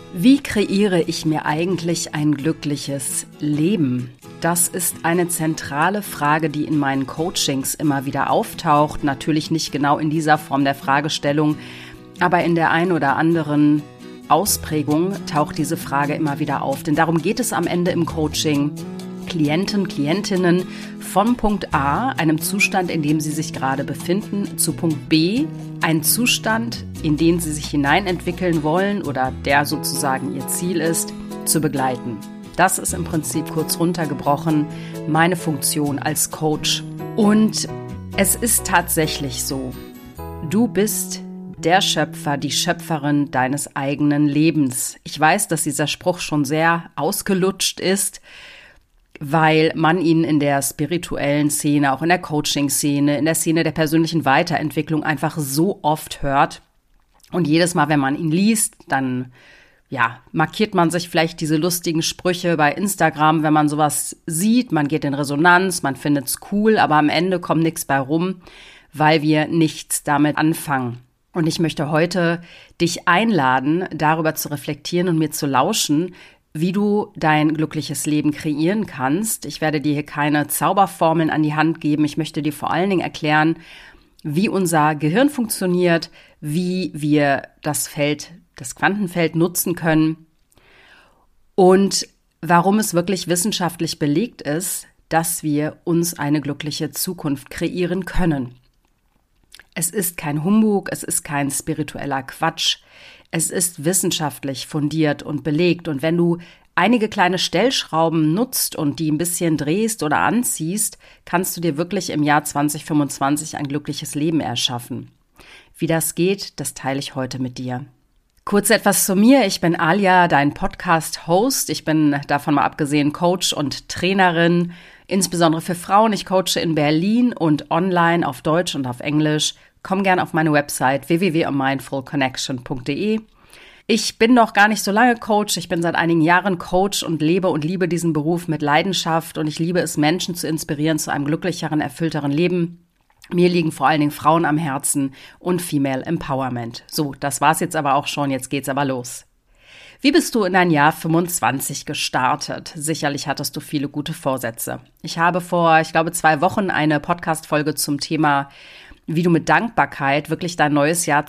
Wie kreiere ich mir eigentlich ein glückliches Leben? Das ist eine zentrale Frage, die in meinen Coachings immer wieder auftaucht. Natürlich nicht genau in dieser Form der Fragestellung, aber in der einen oder anderen Ausprägung taucht diese Frage immer wieder auf. Denn darum geht es am Ende im Coaching. Klienten, Klientinnen von Punkt A, einem Zustand, in dem sie sich gerade befinden, zu Punkt B, ein Zustand, in den sie sich hineinentwickeln wollen oder der sozusagen ihr Ziel ist, zu begleiten. Das ist im Prinzip kurz runtergebrochen meine Funktion als Coach. Und es ist tatsächlich so, du bist der Schöpfer, die Schöpferin deines eigenen Lebens. Ich weiß, dass dieser Spruch schon sehr ausgelutscht ist, weil man ihn in der spirituellen Szene, auch in der Coaching-Szene, in der Szene der persönlichen Weiterentwicklung einfach so oft hört. Und jedes Mal, wenn man ihn liest, dann markiert man sich vielleicht diese lustigen Sprüche bei Instagram, wenn man sowas sieht. Man geht in Resonanz, man findet's cool, aber am Ende kommt nichts bei rum, weil wir nichts damit anfangen. Und ich möchte heute dich einladen, darüber zu reflektieren und mir zu lauschen, wie du dein glückliches Leben kreieren kannst. Ich werde dir hier keine Zauberformeln an die Hand geben. Ich möchte dir vor allen Dingen erklären, wie unser Gehirn funktioniert, wie wir das Quantenfeld nutzen können und warum es wirklich wissenschaftlich belegt ist, dass wir uns eine glückliche Zukunft kreieren können. Es ist kein Humbug, es ist kein spiritueller Quatsch. Es ist wissenschaftlich fundiert und belegt. Und wenn du einige kleine Stellschrauben nutzt und die ein bisschen drehst oder anziehst, kannst du dir wirklich im Jahr 2025 ein glückliches Leben erschaffen. Wie das geht, das teile ich heute mit dir. Kurz etwas zu mir. Ich bin Alia, dein Podcast-Host. Ich bin davon mal abgesehen Coach und Trainerin, insbesondere für Frauen. Ich coache in Berlin und online auf Deutsch und auf Englisch. Komm gern auf meine Website www.amindfulconnection.de. Ich bin noch gar nicht so lange Coach. Ich bin seit einigen Jahren Coach und lebe und liebe diesen Beruf mit Leidenschaft. Und ich liebe es, Menschen zu inspirieren zu einem glücklicheren, erfüllteren Leben. Mir liegen vor allen Dingen Frauen am Herzen und Female Empowerment. So, das war's jetzt aber auch schon. Jetzt geht's aber los. Wie bist du in dein Jahr 25 gestartet? Sicherlich hattest du viele gute Vorsätze. Ich habe vor, 2 Wochen eine Podcast-Folge zum Thema, wie du mit Dankbarkeit wirklich dein neues Jahr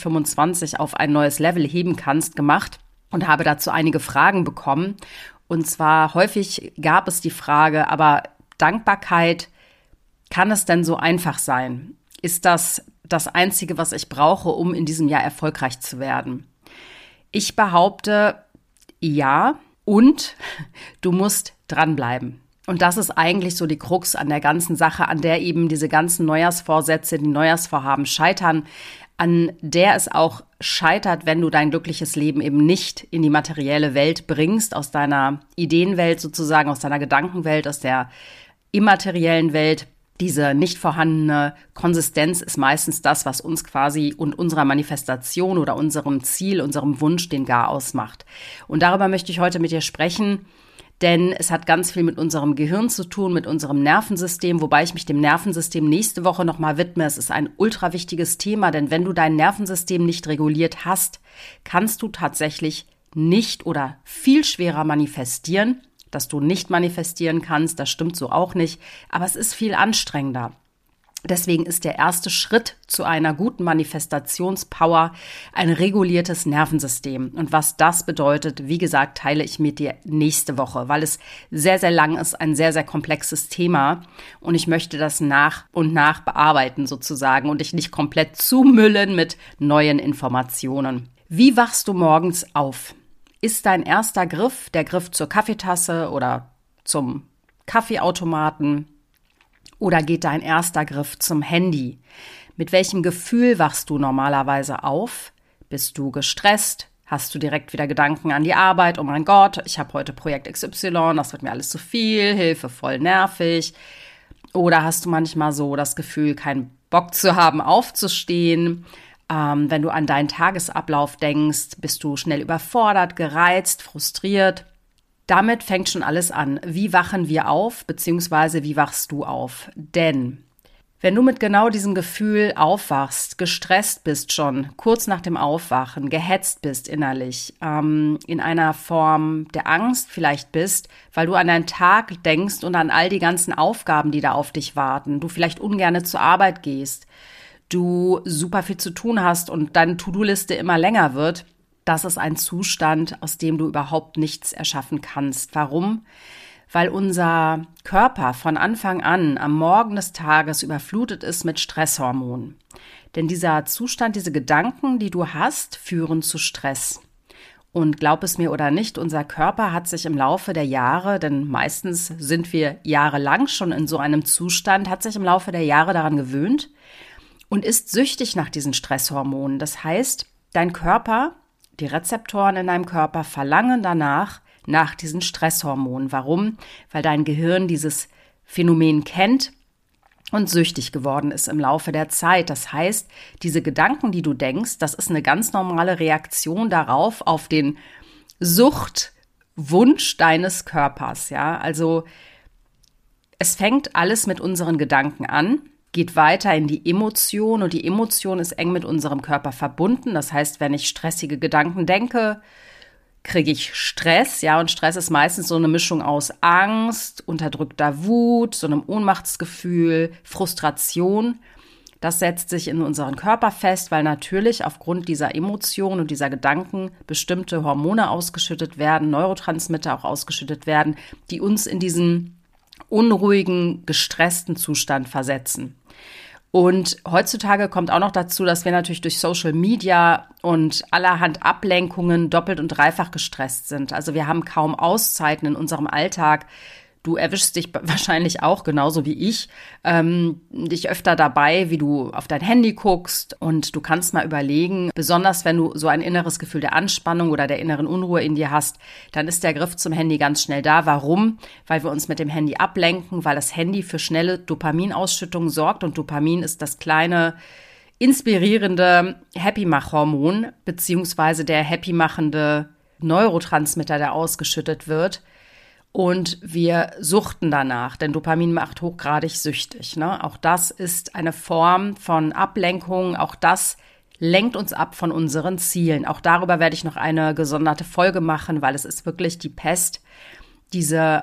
2025 auf ein neues Level heben kannst, gemacht und habe dazu einige Fragen bekommen. Und zwar häufig gab es die Frage, aber Dankbarkeit, kann es denn so einfach sein? Ist das das Einzige, was ich brauche, um in diesem Jahr erfolgreich zu werden? Ich behaupte, ja, und du musst dranbleiben. Und das ist eigentlich so die Krux an der ganzen Sache, an der eben diese ganzen Neujahrsvorsätze, die Neujahrsvorhaben scheitern, an der es auch scheitert, wenn du dein glückliches Leben eben nicht in die materielle Welt bringst, aus deiner Ideenwelt sozusagen, aus deiner Gedankenwelt, aus der immateriellen Welt. Diese nicht vorhandene Konsistenz ist meistens das, was uns quasi und unserer Manifestation oder unserem Ziel, unserem Wunsch den Garaus macht. Und darüber möchte ich heute mit dir sprechen, denn es hat ganz viel mit unserem Gehirn zu tun, mit unserem Nervensystem, wobei ich mich dem Nervensystem nächste Woche nochmal widme. Es ist ein ultra wichtiges Thema, denn wenn du dein Nervensystem nicht reguliert hast, kannst du tatsächlich nicht oder viel schwerer manifestieren. Dass du nicht manifestieren kannst, das stimmt so auch nicht, aber es ist viel anstrengender. Deswegen ist der erste Schritt zu einer guten Manifestationspower ein reguliertes Nervensystem. Und was das bedeutet, wie gesagt, teile ich mit dir nächste Woche, weil es sehr, sehr lang ist, ein sehr, sehr komplexes Thema. Und ich möchte das nach und nach bearbeiten sozusagen und dich nicht komplett zumüllen mit neuen Informationen. Wie wachst du morgens auf? Ist dein erster Griff der Griff zur Kaffeetasse oder zum Kaffeeautomaten? Oder geht dein erster Griff zum Handy? Mit welchem Gefühl wachst du normalerweise auf? Bist du gestresst? Hast du direkt wieder Gedanken an die Arbeit? Oh mein Gott, ich habe heute Projekt XY, das wird mir alles zu viel, Hilfe, voll nervig. Oder hast du manchmal so das Gefühl, keinen Bock zu haben, aufzustehen? Wenn du an deinen Tagesablauf denkst, bist du schnell überfordert, gereizt, frustriert. Damit fängt schon alles an. Wie wachen wir auf, beziehungsweise wie wachst du auf? Denn Wenn du mit genau diesem Gefühl aufwachst, gestresst bist schon, kurz nach dem Aufwachen, gehetzt bist innerlich, in einer Form der Angst vielleicht bist, weil du an deinen Tag denkst und an all die ganzen Aufgaben, die da auf dich warten, du vielleicht ungerne zur Arbeit gehst, du super viel zu tun hast und deine To-Do-Liste immer länger wird, das ist ein Zustand, aus dem du überhaupt nichts erschaffen kannst. Warum? Weil unser Körper von Anfang an am Morgen des Tages überflutet ist mit Stresshormonen. Denn dieser Zustand, diese Gedanken, die du hast, führen zu Stress. Und glaub es mir oder nicht, unser Körper hat sich im Laufe der Jahre, denn meistens sind wir jahrelang schon in so einem Zustand, hat sich im Laufe der Jahre daran gewöhnt und ist süchtig nach diesen Stresshormonen. Das heißt, dein Körper, die Rezeptoren in deinem Körper verlangen danach, nach diesen Stresshormonen. Warum? Weil dein Gehirn dieses Phänomen kennt und süchtig geworden ist im Laufe der Zeit. Das heißt, diese Gedanken, die du denkst, das ist eine ganz normale Reaktion darauf, auf den Suchtwunsch deines Körpers. Ja, also es fängt alles mit unseren Gedanken an, geht weiter in die Emotion und die Emotion ist eng mit unserem Körper verbunden. Das heißt, wenn ich stressige Gedanken denke, kriege ich Stress, ja, und Stress ist meistens so eine Mischung aus Angst, unterdrückter Wut, so einem Ohnmachtsgefühl, Frustration. Das setzt sich in unseren Körper fest, weil natürlich aufgrund dieser Emotionen und dieser Gedanken bestimmte Hormone ausgeschüttet werden, Neurotransmitter auch ausgeschüttet werden, die uns in diesen unruhigen, gestressten Zustand versetzen. Und heutzutage kommt auch noch dazu, dass wir natürlich durch Social Media und allerhand Ablenkungen doppelt und dreifach gestresst sind. Also wir haben kaum Auszeiten in unserem Alltag. Du erwischst dich wahrscheinlich auch, genauso wie ich, dich öfter dabei, wie du auf dein Handy guckst. Und du kannst mal überlegen, besonders wenn du so ein inneres Gefühl der Anspannung oder der inneren Unruhe in dir hast, dann ist der Griff zum Handy ganz schnell da. Warum? Weil wir uns mit dem Handy ablenken, weil das Handy für schnelle Dopaminausschüttung sorgt. Und Dopamin ist das kleine, inspirierende Happy-Mach-Hormon, beziehungsweise der happy-machende Neurotransmitter, der ausgeschüttet wird. Und wir suchten danach, denn Dopamin macht hochgradig süchtig, ne? Auch das ist eine Form von Ablenkung, auch das lenkt uns ab von unseren Zielen. Auch darüber werde ich noch eine gesonderte Folge machen, weil es ist wirklich die Pest, diese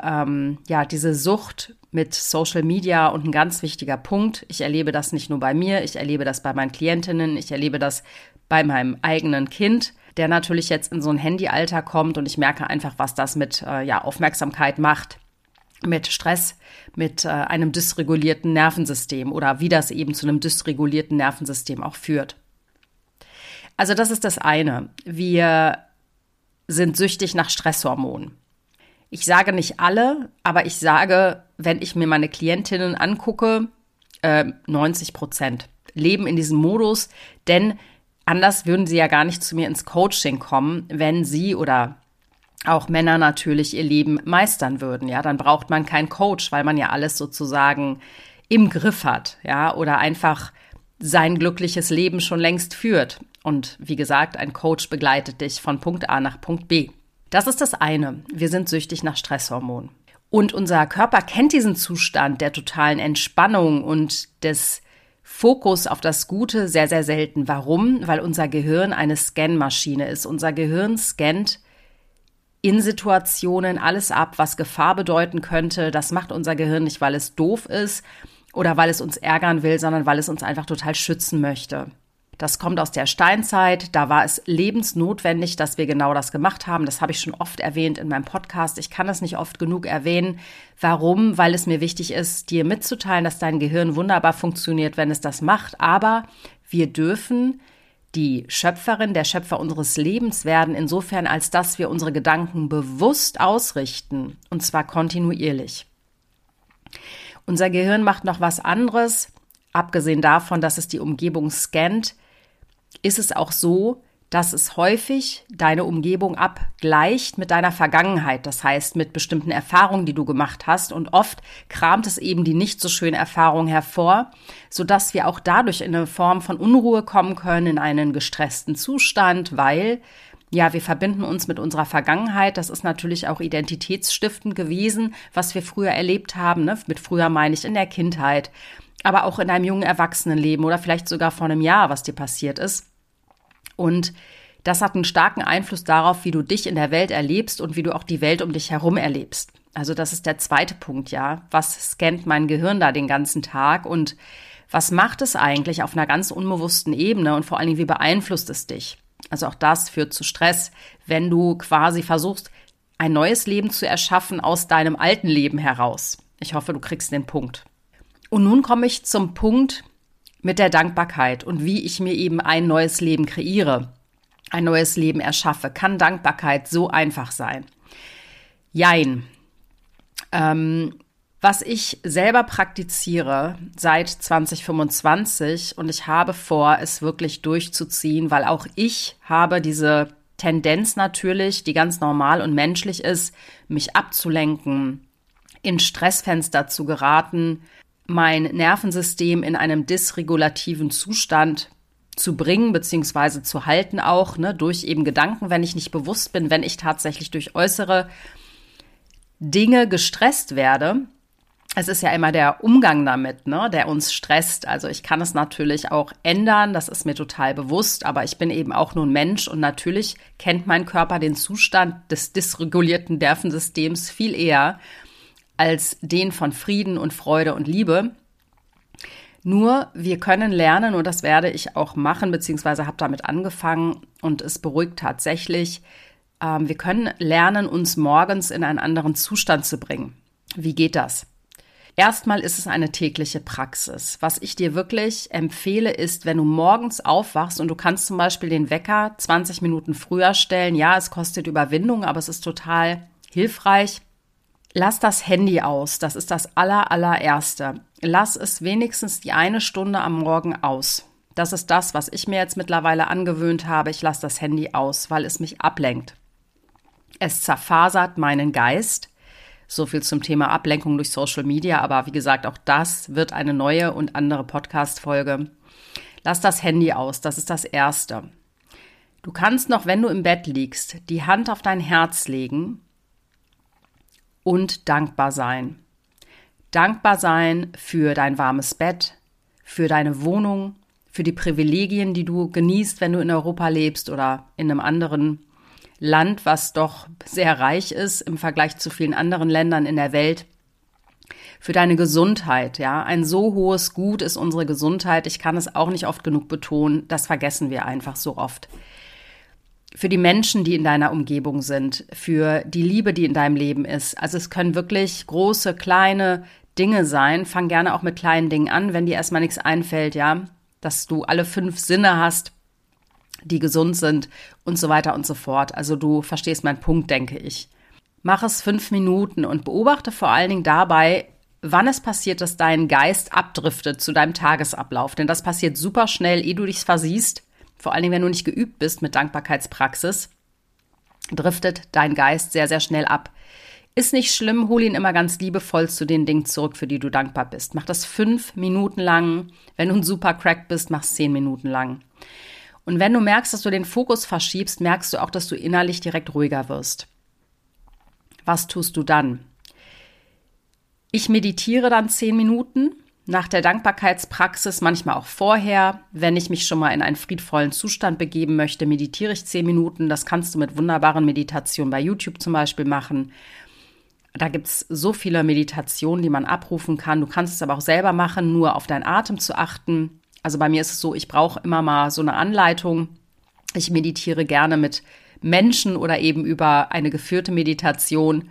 Sucht mit Social Media und ein ganz wichtiger Punkt. Ich erlebe das nicht nur bei mir, ich erlebe das bei meinen Klientinnen, ich erlebe das bei meinem eigenen Kind, der natürlich jetzt in so ein Handyalter kommt und ich merke einfach, was das mit Aufmerksamkeit macht, mit Stress, mit einem dysregulierten Nervensystem oder wie das eben zu einem dysregulierten Nervensystem auch führt. Also das ist das eine. Wir sind süchtig nach Stresshormonen. Ich sage nicht alle, aber ich sage, wenn ich mir meine Klientinnen angucke, 90% leben in diesem Modus, denn anders würden sie ja gar nicht zu mir ins Coaching kommen, wenn sie oder auch Männer natürlich ihr Leben meistern würden. Ja, dann braucht man keinen Coach, weil man ja alles sozusagen im Griff hat, ja, oder einfach sein glückliches Leben schon längst führt. Und wie gesagt, ein Coach begleitet dich von Punkt A nach Punkt B. Das ist das eine. Wir sind süchtig nach Stresshormonen. Und unser Körper kennt diesen Zustand der totalen Entspannung und des Fokus auf das Gute sehr, sehr selten. Warum? Weil unser Gehirn eine Scanmaschine ist. Unser Gehirn scannt in Situationen alles ab, was Gefahr bedeuten könnte. Das macht unser Gehirn nicht, weil es doof ist oder weil es uns ärgern will, sondern weil es uns einfach total schützen möchte. Das kommt aus der Steinzeit. Da war es lebensnotwendig, dass wir genau das gemacht haben. Das habe ich schon oft erwähnt in meinem Podcast. Ich kann es nicht oft genug erwähnen. Warum? Weil es mir wichtig ist, dir mitzuteilen, dass dein Gehirn wunderbar funktioniert, wenn es das macht. Aber wir dürfen die Schöpferin, der Schöpfer unseres Lebens werden, insofern, als dass wir unsere Gedanken bewusst ausrichten, und zwar kontinuierlich. Unser Gehirn macht noch was anderes. Abgesehen davon, dass es die Umgebung scannt, ist es auch so, dass es häufig deine Umgebung abgleicht mit deiner Vergangenheit. Das heißt, mit bestimmten Erfahrungen, die du gemacht hast. Und oft kramt es eben die nicht so schöne Erfahrung hervor, sodass wir auch dadurch in eine Form von Unruhe kommen können, in einen gestressten Zustand, weil ja, wir verbinden uns mit unserer Vergangenheit. Das ist natürlich auch identitätsstiftend gewesen, was wir früher erlebt haben. Ne? Mit früher meine ich in der Kindheit, aber auch in deinem jungen Erwachsenenleben oder vielleicht sogar vor einem Jahr, was dir passiert ist. Und das hat einen starken Einfluss darauf, wie du dich in der Welt erlebst und wie du auch die Welt um dich herum erlebst. Also das ist der zweite Punkt, ja. Was scannt mein Gehirn da den ganzen Tag und was macht es eigentlich auf einer ganz unbewussten Ebene und vor allen Dingen, wie beeinflusst es dich? Also auch das führt zu Stress, wenn du quasi versuchst, ein neues Leben zu erschaffen aus deinem alten Leben heraus. Ich hoffe, du kriegst den Punkt. Und nun komme ich zum Punkt mit der Dankbarkeit und wie ich mir eben ein neues Leben kreiere, ein neues Leben erschaffe. Kann Dankbarkeit so einfach sein? Jein. Was ich selber praktiziere seit 2025 und ich habe vor, es wirklich durchzuziehen, weil auch ich habe diese Tendenz natürlich, die ganz normal und menschlich ist, mich abzulenken, in Stressfenster zu geraten, mein Nervensystem in einem dysregulativen Zustand zu bringen, beziehungsweise zu halten auch, durch eben Gedanken, wenn ich nicht bewusst bin, wenn ich tatsächlich durch äußere Dinge gestresst werde. Es ist ja immer der Umgang damit, der uns stresst. Also ich kann es natürlich auch ändern, das ist mir total bewusst, aber ich bin eben auch nur ein Mensch und natürlich kennt mein Körper den Zustand des dysregulierten Nervensystems viel eher als den von Frieden und Freude und Liebe. Nur wir können lernen, und das werde ich auch machen, beziehungsweise habe damit angefangen und es beruhigt tatsächlich, wir können lernen, uns morgens in einen anderen Zustand zu bringen. Wie geht das? Erstmal ist es eine tägliche Praxis. Was ich dir wirklich empfehle, ist, wenn du morgens aufwachst und du kannst zum Beispiel den Wecker 20 Minuten früher stellen. Ja, es kostet Überwindung, aber es ist total hilfreich. Lass das Handy aus. Das ist das allererste. Lass es wenigstens die 1 Stunde am Morgen aus. Das ist das, was ich mir jetzt mittlerweile angewöhnt habe. Ich lasse das Handy aus, weil es mich ablenkt. Es zerfasert meinen Geist. So viel zum Thema Ablenkung durch Social Media. Aber wie gesagt, auch das wird eine neue und andere Podcast-Folge. Lass das Handy aus. Das ist das Erste. Du kannst noch, wenn du im Bett liegst, die Hand auf dein Herz legen und dankbar sein. Dankbar sein für dein warmes Bett, für deine Wohnung, für die Privilegien, die du genießt, wenn du in Europa lebst oder in einem anderen Land, was doch sehr reich ist im Vergleich zu vielen anderen Ländern in der Welt. Für deine Gesundheit, ja. Ein so hohes Gut ist unsere Gesundheit. Ich kann es auch nicht oft genug betonen. Das vergessen wir einfach so oft. Für die Menschen, die in deiner Umgebung sind, für die Liebe, die in deinem Leben ist. Also es können wirklich große, kleine Dinge sein. Fang gerne auch mit kleinen Dingen an, wenn dir erstmal nichts einfällt, ja. Dass du alle 5 Sinne hast, die gesund sind und so weiter und so fort. Also du verstehst meinen Punkt, denke ich. Mach es 5 Minuten und beobachte vor allen Dingen dabei, wann es passiert, dass dein Geist abdriftet zu deinem Tagesablauf. Denn das passiert super schnell, ehe du dich versiehst. Vor allen Dingen, wenn du nicht geübt bist mit Dankbarkeitspraxis, driftet dein Geist sehr, sehr schnell ab. Ist nicht schlimm, hol ihn immer ganz liebevoll zu den Dingen zurück, für die du dankbar bist. Mach das 5 Minuten lang. Wenn du ein super Crack bist, mach es 10 Minuten lang. Und wenn du merkst, dass du den Fokus verschiebst, merkst du auch, dass du innerlich direkt ruhiger wirst. Was tust du dann? Ich meditiere dann 10 Minuten nach der Dankbarkeitspraxis, manchmal auch vorher. Wenn ich mich schon mal in einen friedvollen Zustand begeben möchte, meditiere ich 10 Minuten. Das kannst du mit wunderbaren Meditationen bei YouTube zum Beispiel machen. Da gibt es so viele Meditationen, die man abrufen kann. Du kannst es aber auch selber machen, nur auf deinen Atem zu achten. Also bei mir ist es so, ich brauche immer mal so eine Anleitung. Ich meditiere gerne mit Menschen oder eben über eine geführte Meditation.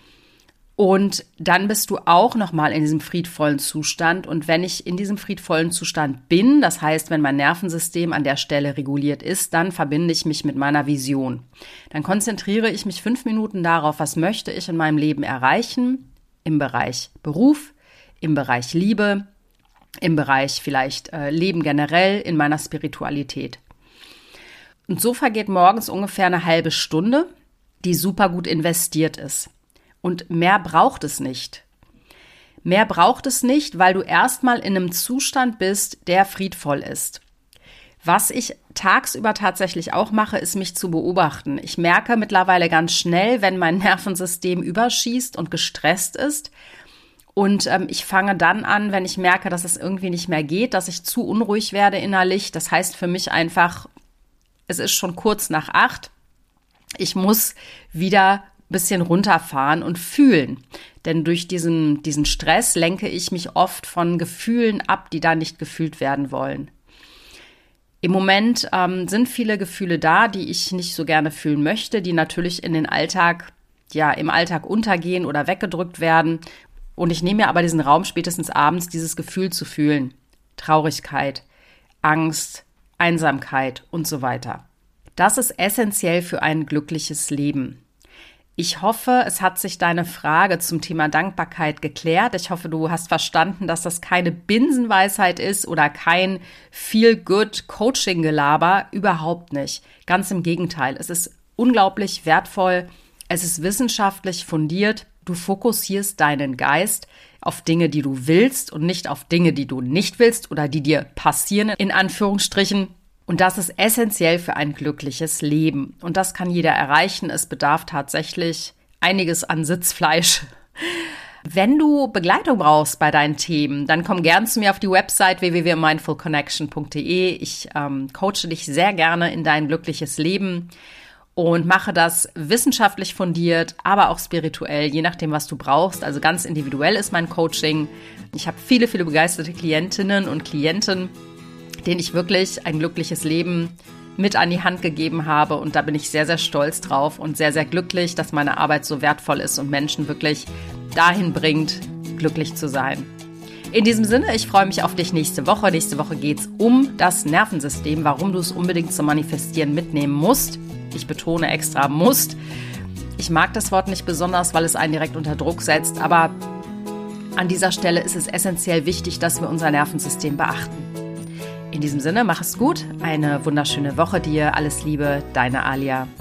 Und dann bist du auch nochmal in diesem friedvollen Zustand. Und wenn ich in diesem friedvollen Zustand bin, das heißt, wenn mein Nervensystem an der Stelle reguliert ist, dann verbinde ich mich mit meiner Vision. Dann konzentriere ich mich 5 Minuten darauf, was möchte ich in meinem Leben erreichen, im Bereich Beruf, im Bereich Liebe, im Bereich vielleicht Leben generell, in meiner Spiritualität. Und so vergeht morgens ungefähr eine halbe Stunde, die super gut investiert ist. Und mehr braucht es nicht. Mehr braucht es nicht, weil du erstmal in einem Zustand bist, der friedvoll ist. Was ich tagsüber tatsächlich auch mache, ist mich zu beobachten. Ich merke mittlerweile ganz schnell, wenn mein Nervensystem überschießt und gestresst ist. Und ich fange dann an, wenn ich merke, dass es irgendwie nicht mehr geht, dass ich zu unruhig werde innerlich. Das heißt für mich einfach, es ist schon kurz nach 8. Ich muss wieder ein bisschen runterfahren und fühlen. Denn durch diesen Stress lenke ich mich oft von Gefühlen ab, die da nicht gefühlt werden wollen. Im Moment sind viele Gefühle da, die ich nicht so gerne fühlen möchte, die natürlich im Alltag untergehen oder weggedrückt werden. Und ich nehme mir aber diesen Raum, spätestens abends dieses Gefühl zu fühlen. Traurigkeit, Angst, Einsamkeit und so weiter. Das ist essentiell für ein glückliches Leben. Ich hoffe, es hat sich deine Frage zum Thema Dankbarkeit geklärt. Ich hoffe, du hast verstanden, dass das keine Binsenweisheit ist oder kein Feel-Good-Coaching-Gelaber. Überhaupt nicht. Ganz im Gegenteil. Es ist unglaublich wertvoll. Es ist wissenschaftlich fundiert. Du fokussierst deinen Geist auf Dinge, die du willst und nicht auf Dinge, die du nicht willst oder die dir passieren, in Anführungsstrichen. Und das ist essentiell für ein glückliches Leben. Und das kann jeder erreichen. Es bedarf tatsächlich einiges an Sitzfleisch. Wenn du Begleitung brauchst bei deinen Themen, dann komm gern zu mir auf die Website www.mindfulconnection.de. Ich coache dich sehr gerne in dein glückliches Leben und mache das wissenschaftlich fundiert, aber auch spirituell, je nachdem, was du brauchst. Also ganz individuell ist mein Coaching. Ich habe viele, viele begeisterte Klientinnen und Klienten, denen ich wirklich ein glückliches Leben mit an die Hand gegeben habe. Und da bin ich sehr, sehr stolz drauf und sehr, sehr glücklich, dass meine Arbeit so wertvoll ist und Menschen wirklich dahin bringt, glücklich zu sein. In diesem Sinne, ich freue mich auf dich nächste Woche. Nächste Woche geht es um das Nervensystem, warum du es unbedingt zum Manifestieren mitnehmen musst. Ich betone extra musst. Ich mag das Wort nicht besonders, weil es einen direkt unter Druck setzt, aber an dieser Stelle ist es essentiell wichtig, dass wir unser Nervensystem beachten. In diesem Sinne, mach es gut, eine wunderschöne Woche dir, alles Liebe, deine Alia.